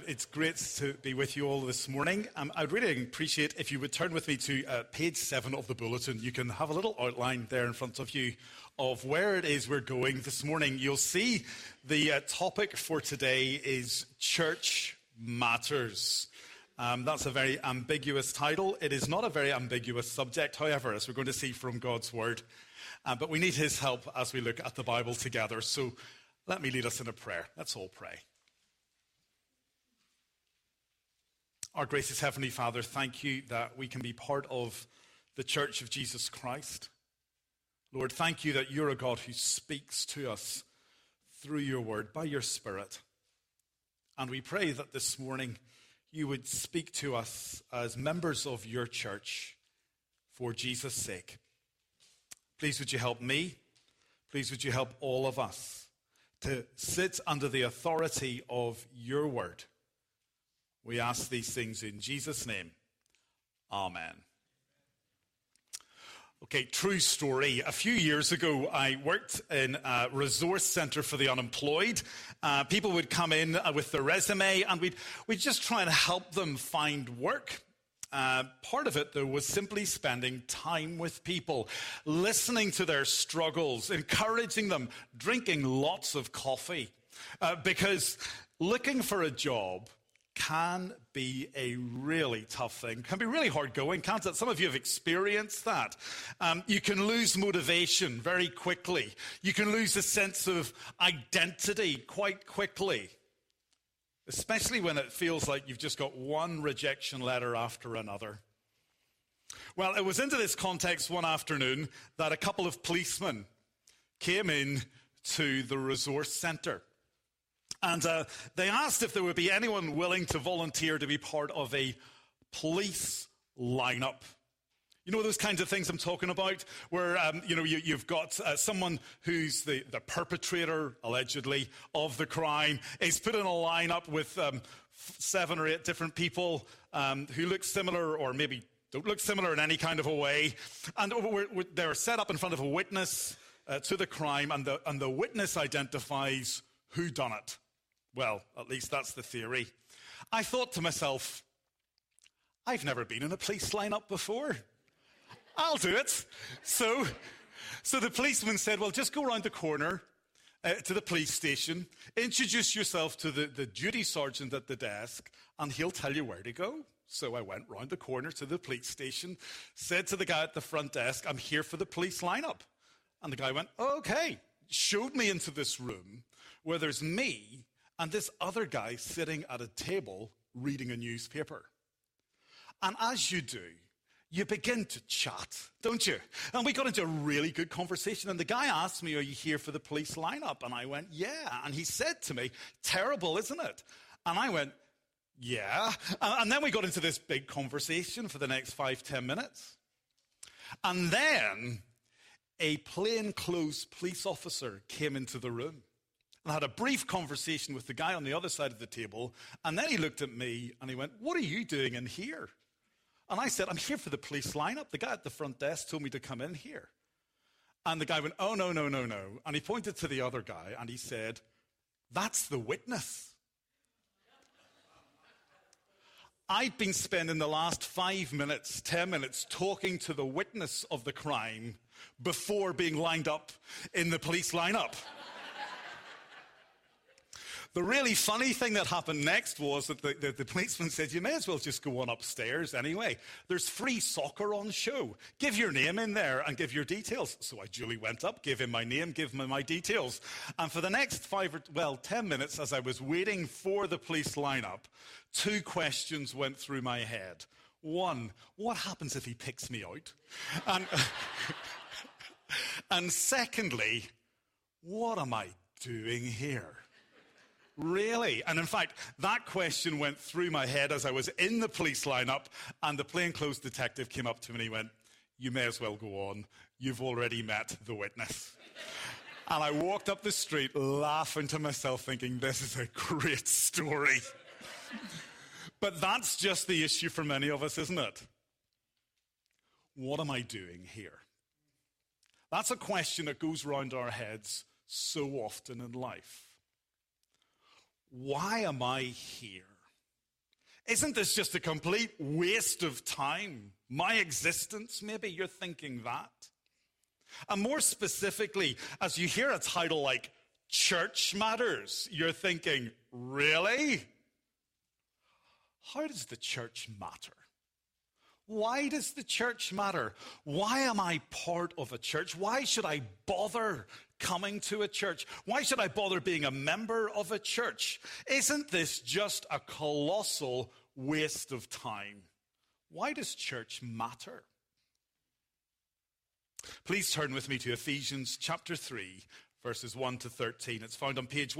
It's great to be with you all this morning. I'd really appreciate if you would turn with me to page 7 of the bulletin. You can have a little outline there in front of you of where it is we're going this morning. You'll see the topic for today is Church Matters. That's a very ambiguous title. It is not a very ambiguous subject, however, as we're going to see from God's Word. But we need His help as we look at the Bible together. So let me lead us in a prayer. Let's all pray. Our gracious Heavenly Father, thank you that we can be part of the Church of Jesus Christ. Lord, thank you that you're a God who speaks to us through your word, by your Spirit. And we pray that this morning you would speak to us as members of your church for Jesus' sake. Please would you help me? Please would you help all of us to sit under the authority of your word? We ask these things in Jesus' name. Amen. Okay, true story. A few years ago, I worked in a resource centre for the unemployed. People would come in with their resume, and we'd just try and help them find work. Part of it, though, was simply spending time with people, listening to their struggles, encouraging them, drinking lots of coffee. Because looking for a job can be a really tough thing, can be really hard going, can't it? Some of you have experienced that. You can lose motivation very quickly. You can lose a sense of identity quite quickly, especially when it feels like you've just got one rejection letter after another. Well, it was into this context one afternoon that a couple of policemen came in to the resource centre. And they asked if there would be anyone willing to volunteer to be part of a police lineup. You know those kinds of things I'm talking about, where you've got someone who's the perpetrator, allegedly, of the crime, is put in a lineup with 7 or 8 different people who look similar or maybe don't look similar in any kind of a way. And they're set up in front of a witness to the crime, and the witness identifies who done it. Well, at least that's the theory. I thought to myself, I've never been in a police lineup before. I'll do it. So the policeman said, well, just go around the corner to the police station, introduce yourself to the duty sergeant at the desk, and he'll tell you where to go. So I went round the corner to the police station, said to the guy at the front desk, I'm here for the police lineup. And the guy went, okay, showed me into this room where there's me and this other guy sitting at a table reading a newspaper. And as you do, you begin to chat, don't you? And we got into a really good conversation. And the guy asked me, are you here for the police lineup? And I went, yeah. And he said to me, terrible, isn't it? And I went, yeah. And then we got into this big conversation for the next 5-10 minutes. And then a plainclothes police officer came into the room and had a brief conversation with the guy on the other side of the table. And then he looked at me and he went, what are you doing in here? And I said, I'm here for the police lineup. The guy at the front desk told me to come in here. And the guy went, oh, no. And he pointed to the other guy and he said, that's the witness. I'd been spending the last 5 minutes, 10 minutes talking to the witness of the crime before being lined up in the police lineup. The really funny thing that happened next was that the policeman said, you may as well just go on upstairs anyway. There's free soccer on show. Give your name in there and give your details. So I duly went up, gave him my name, gave him my details. And for the next 10 minutes as I was waiting for the police lineup, 2 questions went through my head. One, what happens if he picks me out? And secondly, what am I doing here? Really? And in fact, that question went through my head as I was in the police lineup, and the plainclothes detective came up to me and he went, you may as well go on. You've already met the witness. And I walked up the street laughing to myself, thinking, this is a great story. But that's just the issue for many of us, isn't it? What am I doing here? That's a question that goes round our heads so often in life. Why am I here? Isn't this just a complete waste of time? My existence, maybe you're thinking that. And more specifically, as you hear a title like Church Matters, you're thinking, really? How does the church matter? Why does the church matter? Why am I part of a church? Why should I bother coming to a church? Why should I bother being a member of a church? Isn't this just a colossal waste of time? Why does church matter? Please turn with me to Ephesians chapter 3, verses 1 to 13. It's found on page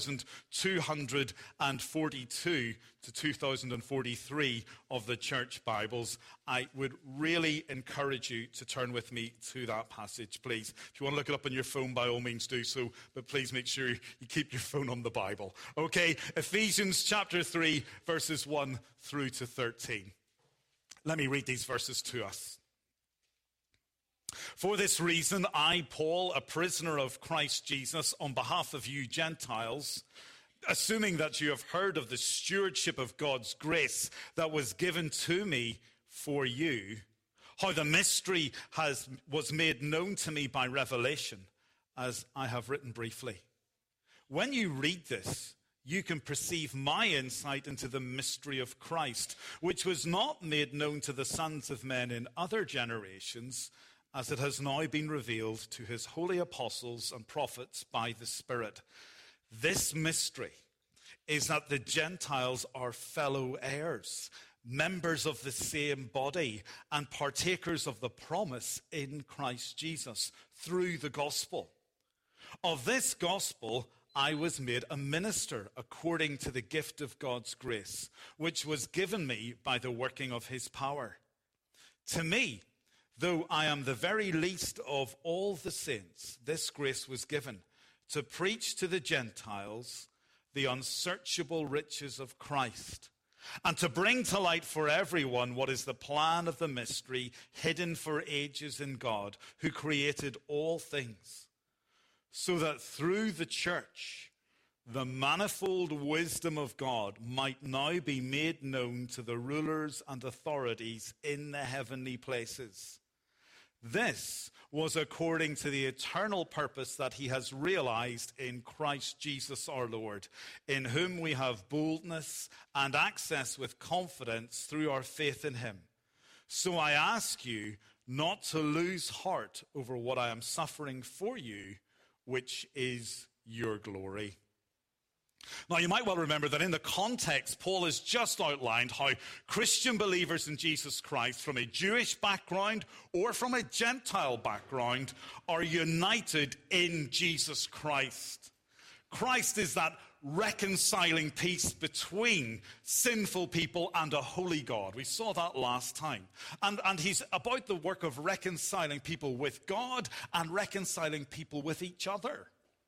1242 to 2043 of the church Bibles. I would really encourage you to turn with me to that passage, please. If you want to look it up on your phone, by all means do so, but please make sure you keep your phone on the Bible. Okay, Ephesians chapter 3, verses 1 through to 13. Let me read these verses to us. For this reason, I, Paul, a prisoner of Christ Jesus, on behalf of you Gentiles, assuming that you have heard of the stewardship of God's grace that was given to me for you, how the mystery was made known to me by revelation, as I have written briefly. When you read this, you can perceive my insight into the mystery of Christ, which was not made known to the sons of men in other generations, as it has now been revealed to his holy apostles and prophets by the Spirit. This mystery is that the Gentiles are fellow heirs, members of the same body, and partakers of the promise in Christ Jesus through the gospel. Of this gospel, I was made a minister according to the gift of God's grace, which was given me by the working of his power. To me, though I am the very least of all the saints, this grace was given to preach to the Gentiles the unsearchable riches of Christ, and to bring to light for everyone what is the plan of the mystery hidden for ages in God, who created all things, so that through the church the manifold wisdom of God might now be made known to the rulers and authorities in the heavenly places. This was according to the eternal purpose that he has realized in Christ Jesus our Lord, in whom we have boldness and access with confidence through our faith in him. So I ask you not to lose heart over what I am suffering for you, which is your glory. Now, you might well remember that in the context, Paul has just outlined how Christian believers in Jesus Christ from a Jewish background or from a Gentile background are united in Jesus Christ. Christ is that reconciling peace between sinful people and a holy God. We saw that last time. And he's about the work of reconciling people with God and reconciling people with each other.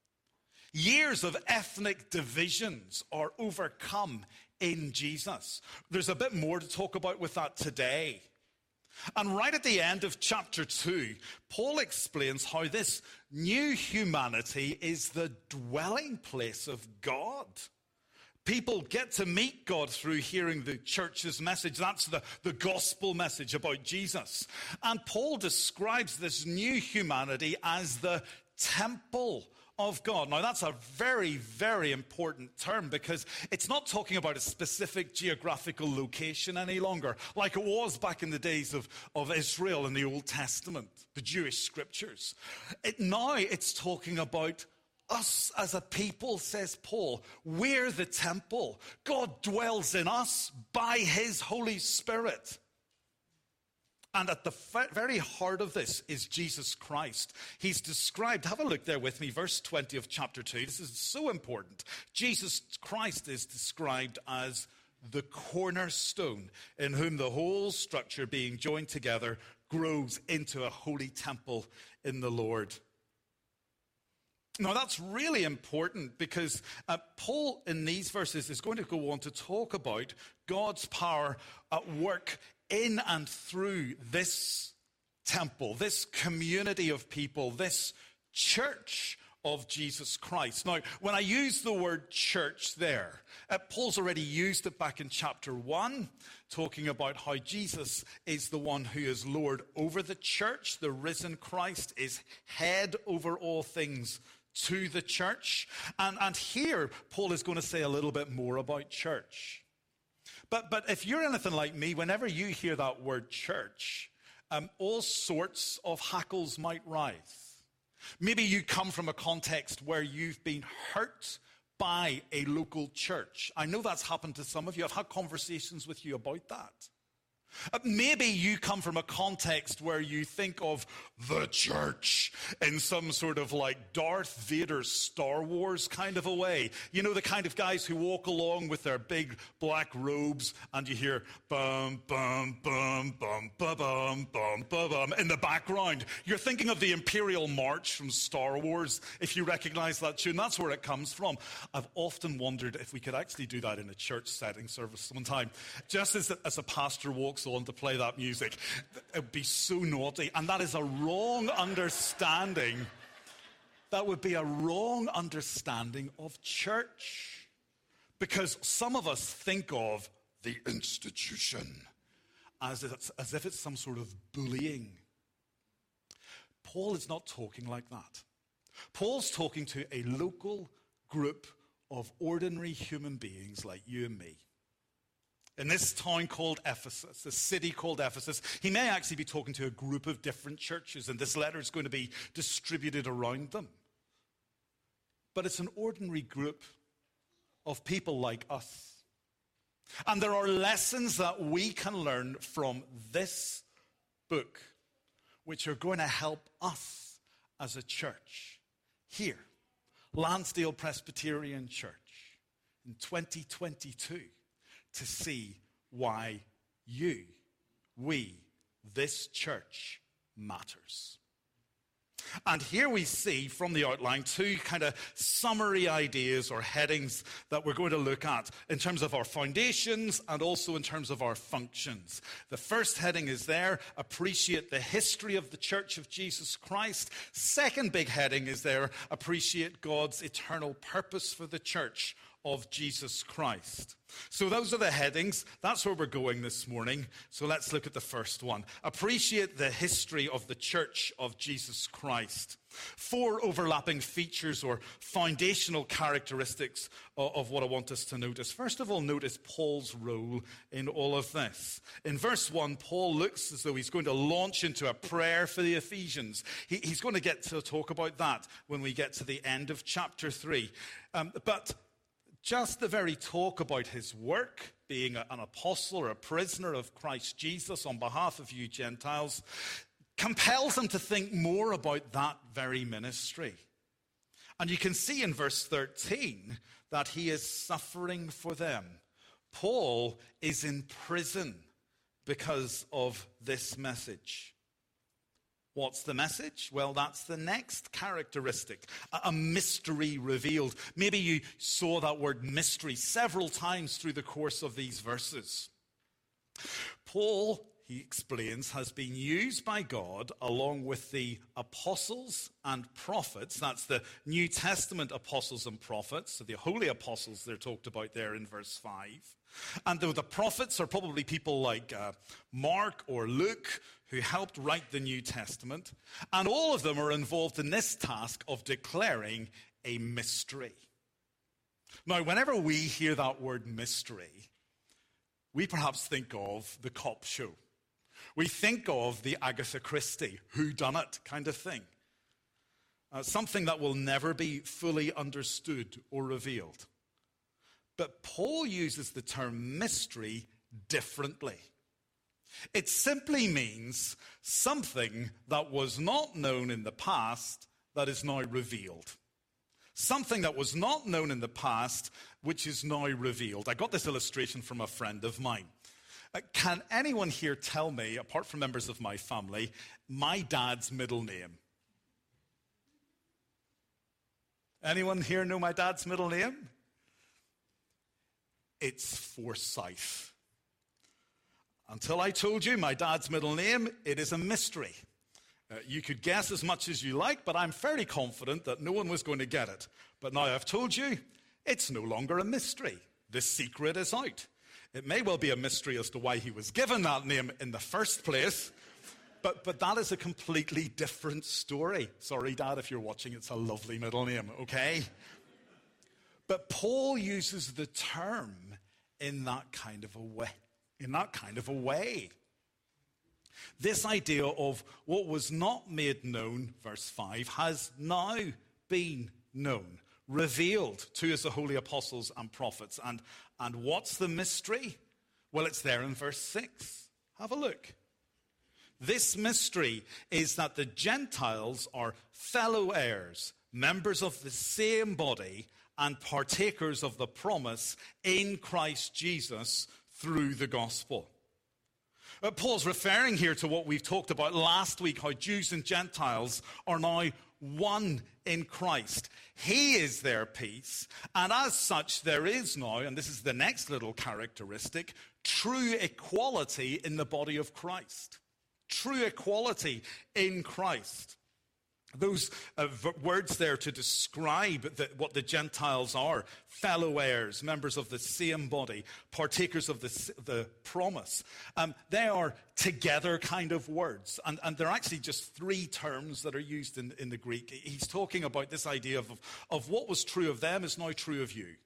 Years of ethnic divisions are overcome in Jesus. There's a bit more to talk about with that today. And right at the end of chapter 2, Paul explains how this new humanity is the dwelling place of God. People get to meet God through hearing the church's message. That's the gospel message about Jesus. And Paul describes this new humanity as the temple of God. Now, that's a very, very important term because it's not talking about a specific geographical location any longer, like it was back in the days of Israel in the Old Testament, the Jewish scriptures. Now it's talking about us as a people, says Paul. We're the temple. God dwells in us by his Holy Spirit. And at the very heart of this is Jesus Christ. He's described, have a look there with me, verse 20 of chapter 2. This is so important. Jesus Christ is described as the cornerstone, in whom the whole structure being joined together grows into a holy temple in the Lord. Now, that's really important because Paul in these verses is going to go on to talk about God's power at work in and through this temple, this community of people, this church of Jesus Christ. Now, when I use the word church there, Paul's already used it back in chapter 1, talking about how Jesus is the one who is Lord over the church. The risen Christ is head over all things to the church. And here, Paul is going to say a little bit more about church. But if you're anything like me, whenever you hear that word church, all sorts of hackles might rise. Maybe you come from a context where you've been hurt by a local church. I know that's happened to some of you. I've had conversations with you about that. Maybe you come from a context where you think of the church in some sort of like Darth Vader Star Wars kind of a way. You know, the kind of guys who walk along with their big black robes and you hear bum, bum, bum, bum, bum, bum, bum, bum, bum in the background. You're thinking of the Imperial March from Star Wars, if you recognize that tune. That's where it comes from. I've often wondered if we could actually do that in a church setting service sometime. Just as a pastor walks on to play that music, it would be so naughty. And that is a wrong understanding. That would be a wrong understanding of church. Because some of us think of the institution as if it's some sort of bullying. Paul is not talking like that. Paul's talking to a local group of ordinary human beings like you and me. In this town called Ephesus, a city called Ephesus, he may actually be talking to a group of different churches, and this letter is going to be distributed around them. But it's an ordinary group of people like us. And there are lessons that we can learn from this book, which are going to help us as a church here, Lansdale Presbyterian Church, in 2022. To see why this church matters. And here we see from the outline two kind of summary ideas or headings that we're going to look at in terms of our foundations and also in terms of our functions. The first heading is there, appreciate the history of the Church of Jesus Christ. Second big heading is there, appreciate God's eternal purpose for the church of Jesus Christ. So those are the headings. That's where we're going this morning. So let's look at the first one. Appreciate the history of the Church of Jesus Christ. 4 overlapping features or foundational characteristics of what I want us to notice. First of all, notice Paul's role in all of this. In verse 1, Paul looks as though he's going to launch into a prayer for the Ephesians. He's going to get to talk about that when we get to the end of chapter 3. But just the very talk about his work, being an apostle or a prisoner of Christ Jesus on behalf of you Gentiles, compels him to think more about that very ministry. And you can see in verse 13 that he is suffering for them. Paul is in prison because of this message. What's the message? Well, that's the next characteristic, a mystery revealed. Maybe you saw that word mystery several times through the course of these verses. Paul, he explains, has been used by God along with the apostles and prophets. That's the New Testament apostles and prophets, so the holy apostles they're talked about there in verse 5. And the prophets are probably people like Mark or Luke, who helped write the New Testament. And all of them are involved in this task of declaring a mystery. Now, whenever we hear that word mystery, we perhaps think of the cop show. We think of the Agatha Christie whodunit kind of thing. Something that will never be fully understood or revealed. But Paul uses the term mystery differently. It simply means something that was not known in the past that is now revealed. Something that was not known in the past which is now revealed. I got this illustration from a friend of mine. Can anyone here tell me, apart from members of my family, my dad's middle name? Anyone here know my dad's middle name? It's Forsyth. Until I told you my dad's middle name, it is a mystery. You could guess as much as you like, but I'm fairly confident that no one was going to get it. But now I've told you, it's no longer a mystery. The secret is out. It may well be a mystery as to why he was given that name in the first place, but that is a completely different story. Sorry, Dad, if you're watching, it's a lovely middle name, okay? But Paul uses the term in that kind of a way. This idea of what was not made known, verse 5, has now been known, revealed to us, the holy apostles and prophets. And what's the mystery? Well, it's there in verse 6. Have a look. This mystery is that the Gentiles are fellow heirs, members of the same body, and partakers of the promise in Christ Jesus through the gospel. Paul's referring here to what we've talked about last week, how Jews and Gentiles are now one in Christ. He is their peace, and as such there is now, and this is the next little characteristic, true equality in the body of Christ. True equality in Christ. Those words there to describe what the Gentiles are: fellow heirs, members of the same body, partakers of the promise. They are together kind of words. And they're actually just three terms that are used in the Greek. He's talking about this idea of what was true of them is now true of you.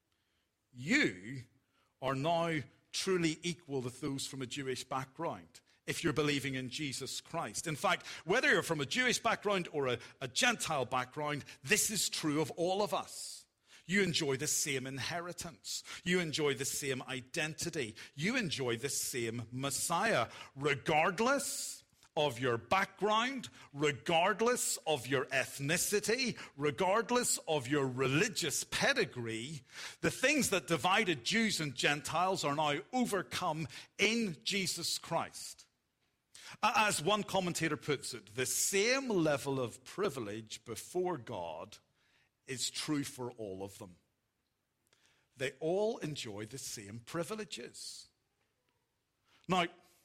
You are now truly equal with those from a Jewish background, if you're believing in Jesus Christ. In fact, whether you're from a Jewish background or a Gentile background, this is true of all of us. You enjoy the same inheritance. You enjoy the same identity. You enjoy the same Messiah, regardless of your background, regardless of your ethnicity, regardless of your religious pedigree. The things that divided Jews and Gentiles are now overcome in Jesus Christ. As one commentator puts it, the same level of privilege before God is true for all of them. They all enjoy the same privileges. Now,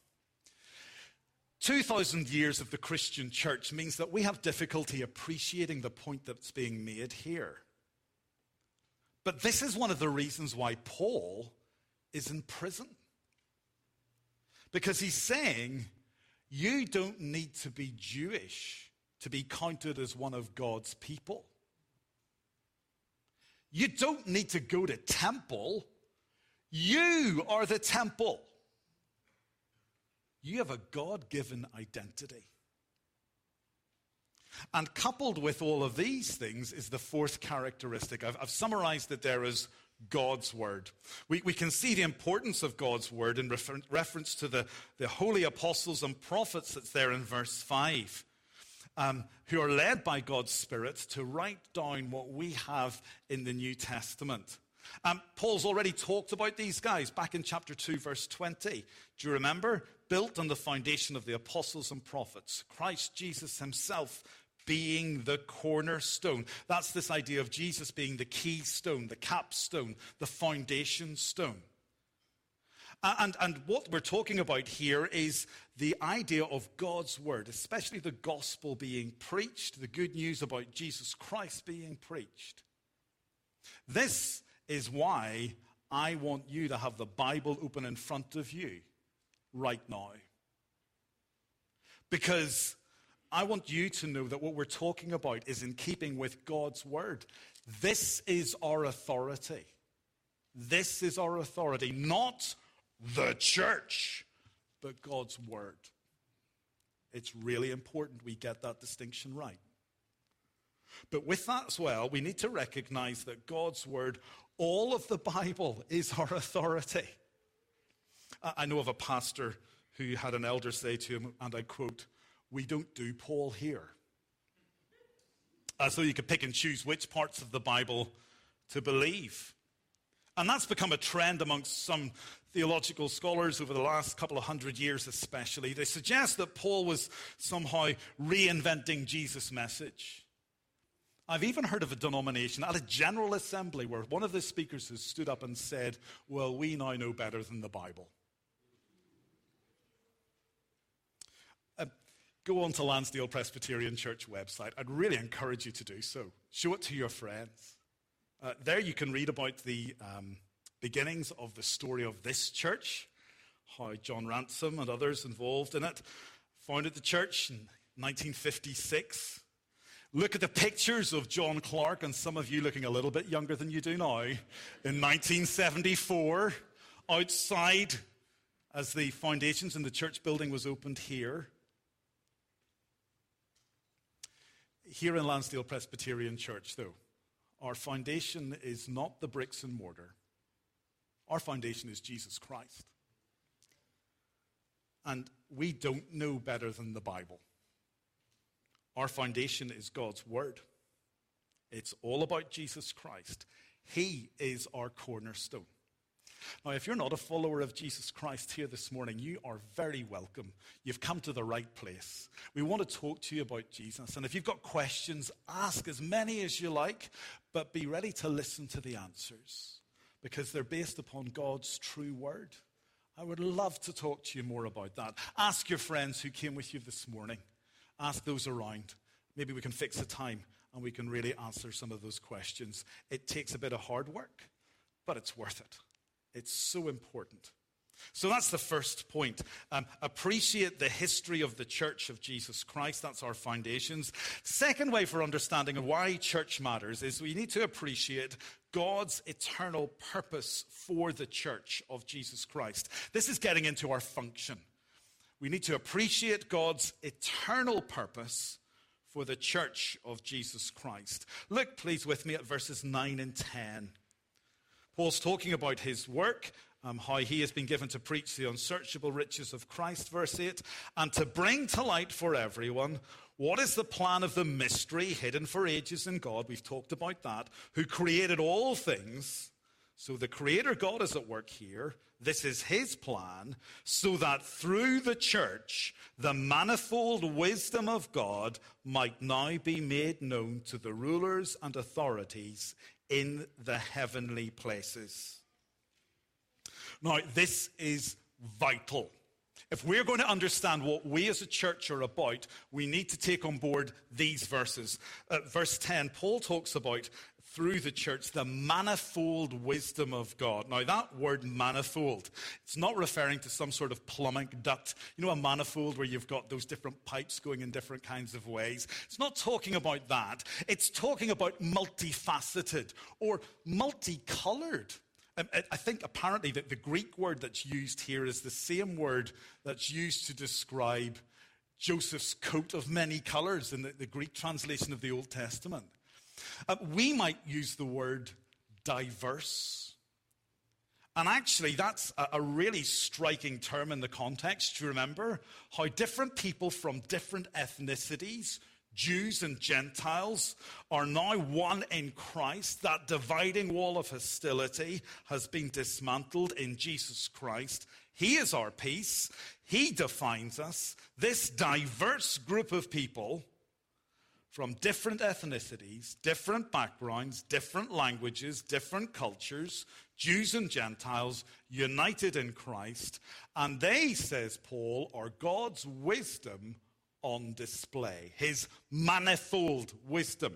2,000 years of the Christian church means that we have difficulty appreciating the point that's being made here. But this is one of the reasons why Paul is in prison. Because he's saying, you don't need to be Jewish to be counted as one of God's people. You don't need to go to temple. You are the temple. You have a God-given identity. And coupled with all of these things is the fourth characteristic. I've summarized it there as God's word. We can see the importance of God's word in reference to the holy apostles and prophets that's there in verse 5, who are led by God's Spirit to write down what we have in the New Testament. Paul's already talked about these guys back in chapter 2, verse 20. Do you remember? Built on the foundation of the apostles and prophets, Christ Jesus himself being the cornerstone. That's this idea of Jesus being the keystone, the capstone, the foundation stone. And what we're talking about here is the idea of God's word, especially the gospel being preached, the good news about Jesus Christ being preached. This is why I want you to have the Bible open in front of you right now. Because I want you to know that what we're talking about is in keeping with God's word. This is our authority. This is our authority, not the church, but God's word. It's really important we get that distinction right. But with that as well, we need to recognize that God's word, all of the Bible, is our authority. I know of a pastor who had an elder say to him, and I quote, "We don't do Paul here." As though you could pick and choose which parts of the Bible to believe. And that's become a trend amongst some theological scholars over the last couple of hundred years especially. They suggest that Paul was somehow reinventing Jesus' message. I've even heard of a denomination at a general assembly where one of the speakers has stood up and said, "Well, we now know better than the Bible." go on to Lansdale Presbyterian Church website. I'd really encourage you to do so. Show it to your friends. There you can read about the beginnings of the story of this church, how John Ransom and others involved in it founded the church in 1956. Look at the pictures of John Clark, and some of you looking a little bit younger than you do now, in 1974, outside as the foundations in the church building was opened here. Here in Lansdale Presbyterian Church, though, our foundation is not the bricks and mortar. Our foundation is Jesus Christ. And we don't know better than the Bible. Our foundation is God's Word. It's all about Jesus Christ. He is our cornerstone. Now, if you're not a follower of Jesus Christ here this morning, you are very welcome. You've come to the right place. We want to talk to you about Jesus. And if you've got questions, ask as many as you like, but be ready to listen to the answers because they're based upon God's true word. I would love to talk to you more about that. Ask your friends who came with you this morning. Ask those around. Maybe we can fix a time and we can really answer some of those questions. It takes a bit of hard work, but it's worth it. It's so important. So that's the first point. Appreciate the history of the Church of Jesus Christ. That's our foundations. Second way for understanding of why church matters is we need to appreciate God's eternal purpose for the Church of Jesus Christ. This is getting into our function. We need to appreciate God's eternal purpose for the Church of Jesus Christ. Look, please, with me at verses 9 and 10. Paul's talking about his work, how he has been given to preach the unsearchable riches of Christ, verse 8, and to bring to light for everyone what is the plan of the mystery hidden for ages in God. We've talked about that, who created all things. So the Creator God is at work here. This is his plan, so that through the church, the manifold wisdom of God might now be made known to the rulers and authorities in the heavenly places. Now, this is vital. If we're going to understand what we as a church are about, we need to take on board these verses. Verse 10, Paul talks about, through the church, the manifold wisdom of God. Now, that word manifold, it's not referring to some sort of plumbing duct. You know, a manifold where you've got those different pipes going in different kinds of ways. It's not talking about that. It's talking about multifaceted or multicolored. I think apparently that the Greek word that's used here is the same word that's used to describe Joseph's coat of many colors in the Greek translation of the Old Testament. We might use the word diverse. And actually, that's a really striking term in the context. Do you remember how different people from different ethnicities, Jews and Gentiles, are now one in Christ? That dividing wall of hostility has been dismantled in Jesus Christ. He is our peace. He defines us. This diverse group of people from different ethnicities, different backgrounds, different languages, different cultures, Jews and Gentiles, united in Christ. And they, says Paul, are God's wisdom on display, his manifold wisdom.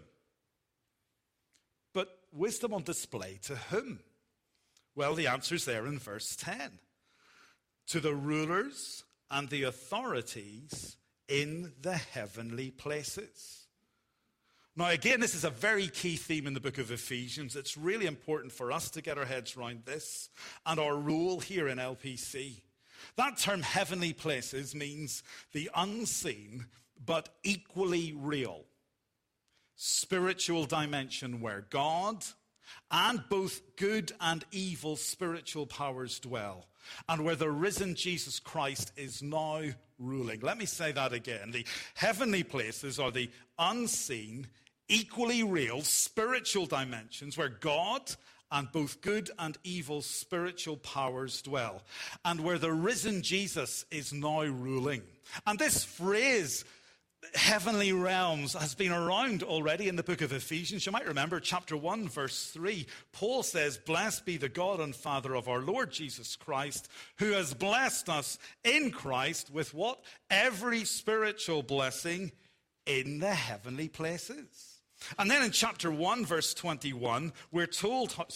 But wisdom on display to whom? Well, the answer's there in verse 10. To the rulers and the authorities in the heavenly places. Now, again, this is a very key theme in the book of Ephesians. It's really important for us to get our heads around this and our role here in LPC. That term, heavenly places, means the unseen but equally real spiritual dimension where God and both good and evil spiritual powers dwell, and where the risen Jesus Christ is now ruling. Let me say that again. The heavenly places are the unseen, equally real spiritual dimensions where God and both good and evil spiritual powers dwell, and where the risen Jesus is now ruling. And this phrase, heavenly realms has been around already in the book of Ephesians. You might remember chapter 1, verse 3. Paul says, "Blessed be the God and Father of our Lord Jesus Christ, who has blessed us in Christ with" what? "Every spiritual blessing in the heavenly places." And then in chapter 1, verse 21, we're told how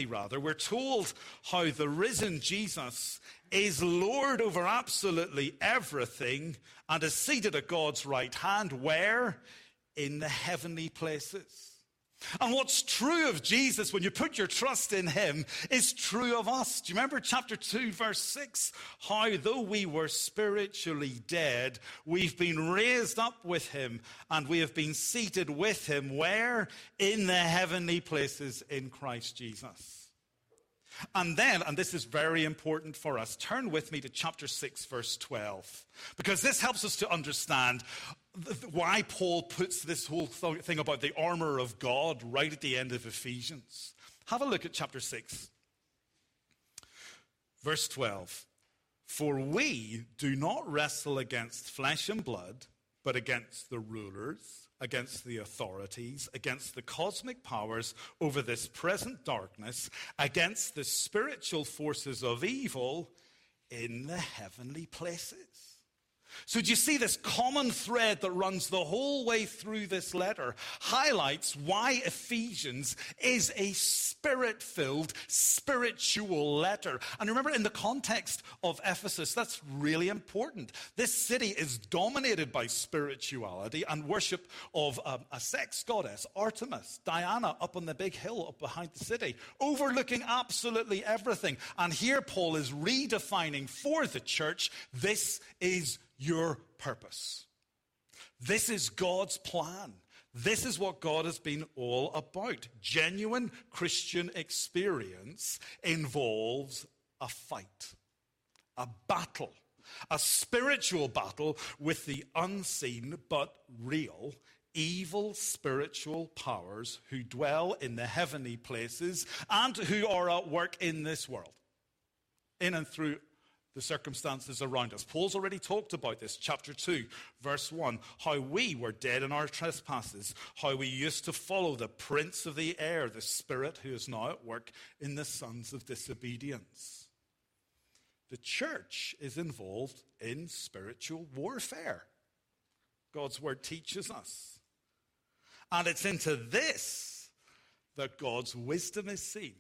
the risen Jesus is Lord over absolutely everything and is seated at God's right hand. Where? In the heavenly places. And what's true of Jesus when you put your trust in him is true of us. Do you remember chapter 2, verse 6? How though we were spiritually dead, we've been raised up with him and we have been seated with him. Where? In the heavenly places in Christ Jesus. And then, and this is very important for us, turn with me to chapter 6, verse 12. Because this helps us to understand why Paul puts this whole thing about the armor of God right at the end of Ephesians. Have a look at chapter 6, verse 12. "For we do not wrestle against flesh and blood, but against the rulers, against the authorities, against the cosmic powers over this present darkness, against the spiritual forces of evil in the heavenly places." So do you see this common thread that runs the whole way through this letter highlights why Ephesians is a spirit-filled, spiritual letter. And remember, in the context of Ephesus, that's really important. This city is dominated by spirituality and worship of a sex goddess, Artemis, Diana, up on the big hill up behind the city, overlooking absolutely everything. And here Paul is redefining for the church, this is your purpose. This is God's plan. This is what God has been all about. Genuine Christian experience involves a fight, a battle, a spiritual battle with the unseen but real evil spiritual powers who dwell in the heavenly places and who are at work in this world, in and through the circumstances around us. Paul's already talked about this, chapter 2, verse 1, how we were dead in our trespasses, how we used to follow the prince of the air, the spirit who is now at work in the sons of disobedience. The church is involved in spiritual warfare. God's word teaches us. And it's into this that God's wisdom is seen.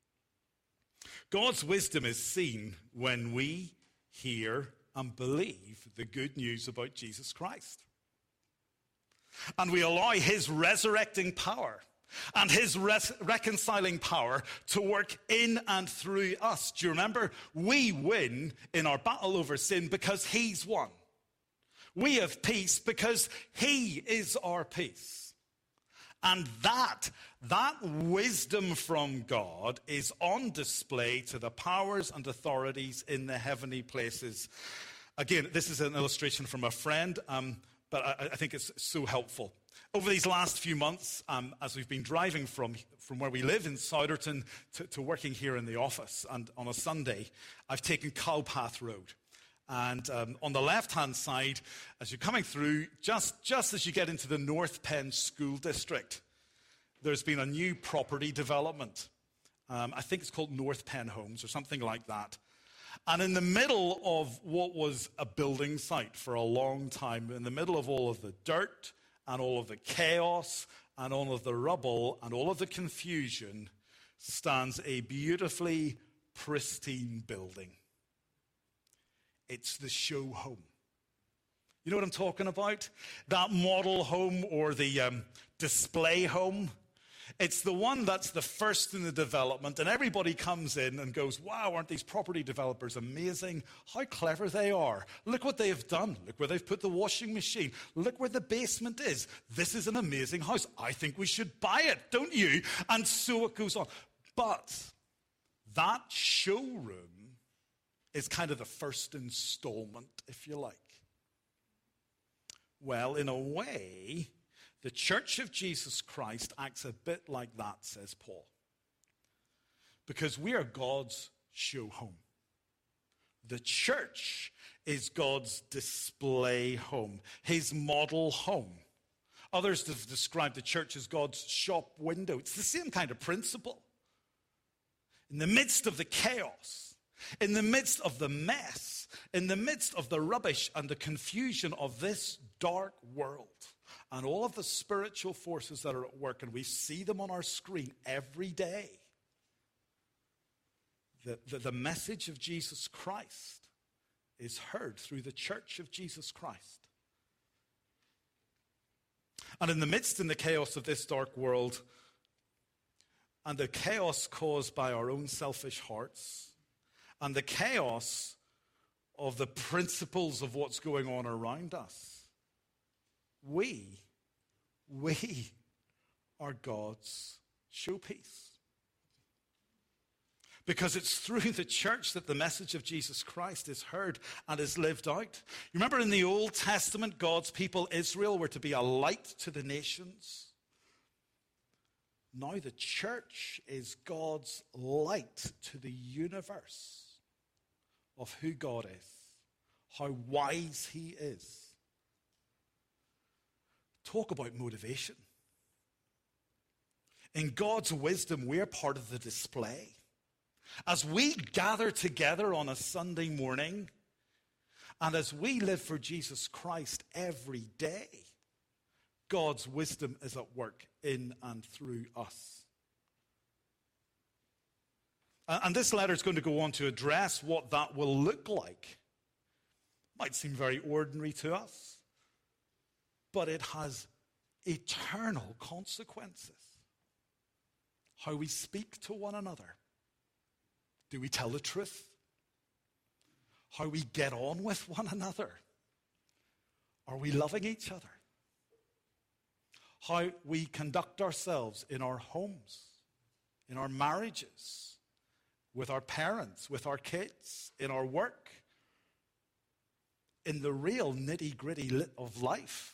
God's wisdom is seen when we hear and believe the good news about Jesus Christ. And we allow his resurrecting power and his reconciling power to work in and through us. Do you remember? We win in our battle over sin because he's won. We have peace because he is our peace. And that wisdom from God is on display to the powers and authorities in the heavenly places. Again, this is an illustration from a friend, but I think it's so helpful. Over these last few months, as we've been driving from where we live in Souderton to working here in the office, and on a Sunday, I've taken Cowpath Road. And on the left-hand side, as you're coming through, just as you get into the North Penn School District, there's been a new property development. I think it's called North Penn Homes or something like that. And in the middle of what was a building site for a long time, in the middle of all of the dirt and all of the chaos and all of the rubble and all of the confusion, stands a beautifully pristine building. It's the show home. You know what I'm talking about? That model home or the display home. It's the one that's the first in the development, and everybody comes in and goes, wow, aren't these property developers amazing? How clever they are. Look what they've done. Look where they've put the washing machine. Look where the basement is. This is an amazing house. I think we should buy it, don't you? And so it goes on. But that showroom is kind of the first installment, if you like. Well, in a way, the Church of Jesus Christ acts a bit like that, says Paul. Because we are God's show home. The church is God's display home, his model home. Others have described the church as God's shop window. It's the same kind of principle. In the midst of the chaos, in the midst of the mess, in the midst of the rubbish and the confusion of this dark world, and all of the spiritual forces that are at work, and we see them on our screen every day, the message of Jesus Christ is heard through the church of Jesus Christ. And in the midst, in the chaos of this dark world, and the chaos caused by our own selfish hearts, and the chaos of the principles of what's going on around us, we are God's showpiece. Because it's through the church that the message of Jesus Christ is heard and is lived out. You remember in the Old Testament, God's people, Israel, were to be a light to the nations. Now the church is God's light to the universe of who God is, how wise he is. Talk about motivation. In God's wisdom, we're part of the display. As we gather together on a Sunday morning, and as we live for Jesus Christ every day, God's wisdom is at work in and through us. And this letter is going to go on to address what that will look like. Might seem very ordinary to us, but it has eternal consequences. How we speak to one another. Do we tell the truth? How we get on with one another? Are we loving each other? How we conduct ourselves in our homes, in our marriages, with our parents, with our kids, in our work, in the real nitty-gritty of life.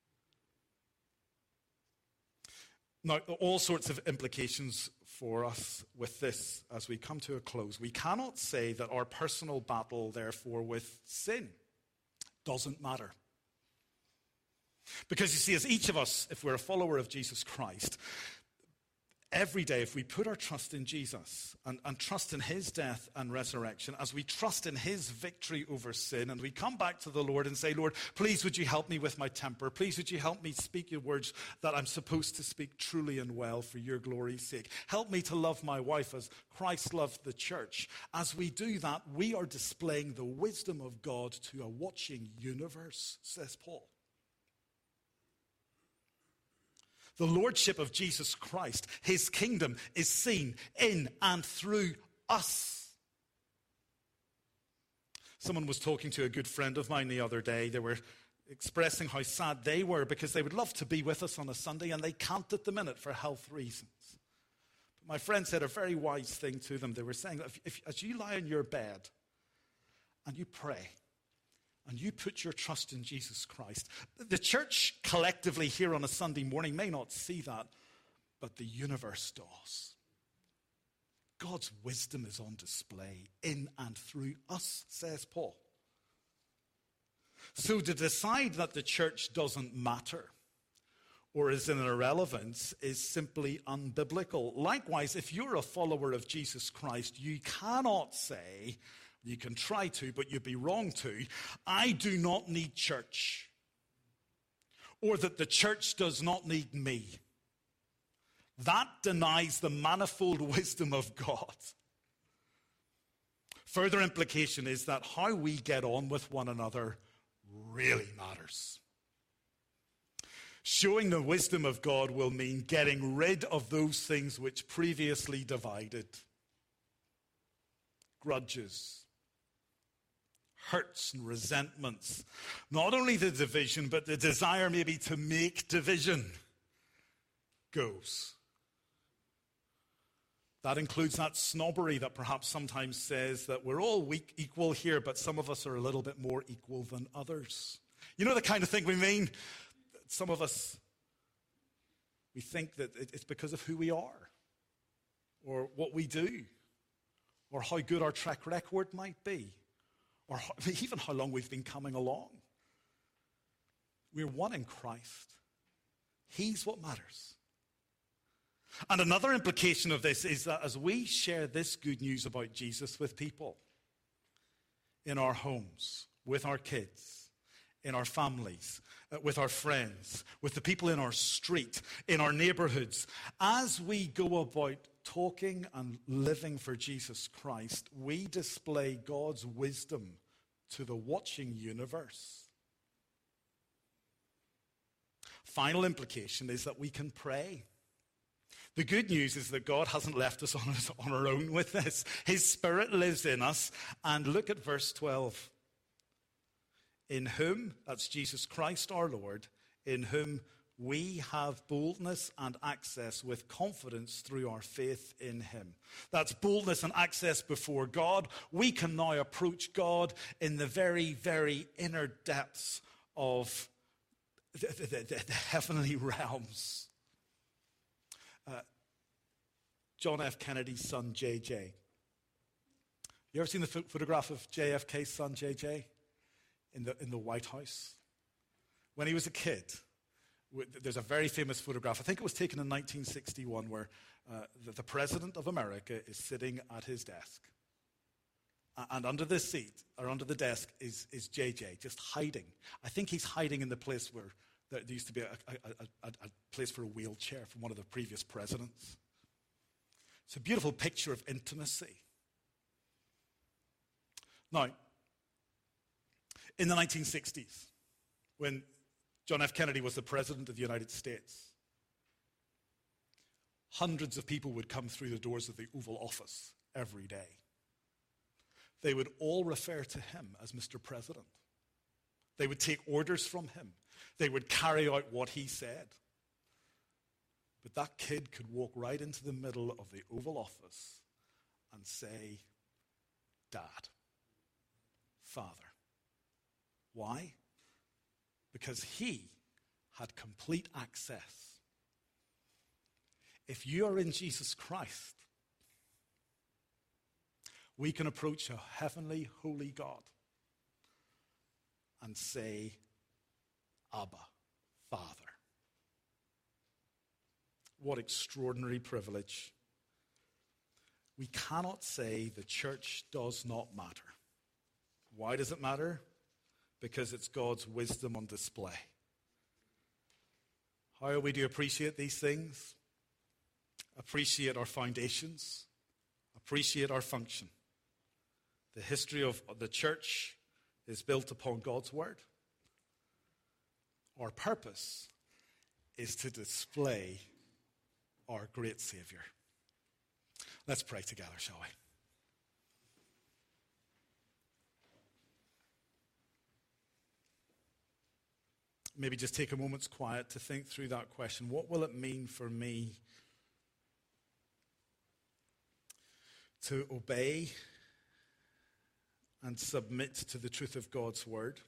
Now, all sorts of implications for us with this as we come to a close. We cannot say that our personal battle, therefore, with sin doesn't matter. Because you see, as each of us, if we're a follower of Jesus Christ, every day, if we put our trust in Jesus and trust in his death and resurrection, as we trust in his victory over sin, and we come back to the Lord and say, Lord, please would you help me with my temper? Please would you help me speak your words that I'm supposed to speak truly and well for your glory's sake? Help me to love my wife as Christ loved the church. As we do that, we are displaying the wisdom of God to a watching universe, says Paul. The lordship of Jesus Christ, his kingdom, is seen in and through us. Someone was talking to a good friend of mine the other day. They were expressing how sad they were because they would love to be with us on a Sunday and they can't at the minute for health reasons. But my friend said a very wise thing to them. They were saying, if as you lie in your bed and you pray, and you put your trust in Jesus Christ. The church collectively here on a Sunday morning may not see that, but the universe does. God's wisdom is on display in and through us, says Paul. So to decide that the church doesn't matter or is an irrelevance is simply unbiblical. Likewise, if you're a follower of Jesus Christ, you cannot say, you can try to, but you'd be wrong to, I do not need church, or that the church does not need me. That denies the manifold wisdom of God. Further implication is that how we get on with one another really matters. Showing the wisdom of God will mean getting rid of those things which previously divided. Grudges, hurts and resentments. Not only the division, but the desire maybe to make division goes. That includes that snobbery that perhaps sometimes says that we're all equal here, but some of us are a little bit more equal than others. You know the kind of thing we mean? Some of us, we think that it's because of who we are, or what we do, or how good our track record might be, or even how long we've been coming along. We're one in Christ. He's what matters. And another implication of this is that as we share this good news about Jesus with people, in our homes, with our kids, in our families, with our friends, with the people in our street, in our neighborhoods, as we go about talking and living for Jesus Christ, we display God's wisdom to the watching universe. Final implication is that we can pray. The good news is that God hasn't left us on our own with this. His Spirit lives in us. And look at verse 12. In whom, that's Jesus Christ our Lord, in whom we have boldness and access with confidence through our faith in him. That's boldness and access before God. We can now approach God in the very, very inner depths of the heavenly realms. John F. Kennedy's son, J.J. You ever seen the photograph of JFK's son, J.J., in the White House? When he was a kid, there's a very famous photograph. I think it was taken in 1961, where the President of America is sitting at his desk. And under the seat, or under the desk, is JJ, just hiding. I think he's hiding in the place where there used to be a place for a wheelchair from one of the previous presidents. It's a beautiful picture of intimacy. Now, in the 1960s, when John F. Kennedy was the President of the United States, hundreds of people would come through the doors of the Oval Office every day. They would all refer to him as Mr. President. They would take orders from him. They would carry out what he said. But that kid could walk right into the middle of the Oval Office and say, Dad, Father. Why? Because he had complete access. If you are in Jesus Christ, we can approach a heavenly, holy God and say, Abba, Father. What extraordinary privilege. We cannot say the church does not matter. Why does it matter? Because it's God's wisdom on display. How are we to appreciate these things? Appreciate our foundations. Appreciate our function. The history of the church is built upon God's word. Our purpose is to display our great Savior. Let's pray together, shall we? Maybe just take a moment's quiet to think through that question. What will it mean for me to obey and submit to the truth of God's word?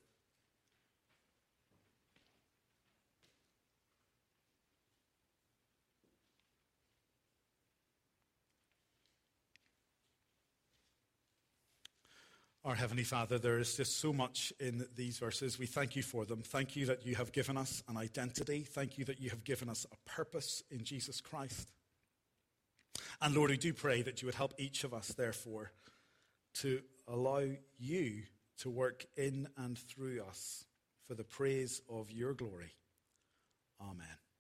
Our Heavenly Father, there is just so much in these verses. We thank you for them. Thank you that you have given us an identity. Thank you that you have given us a purpose in Jesus Christ. And Lord, we do pray that you would help each of us, therefore, to allow you to work in and through us for the praise of your glory. Amen.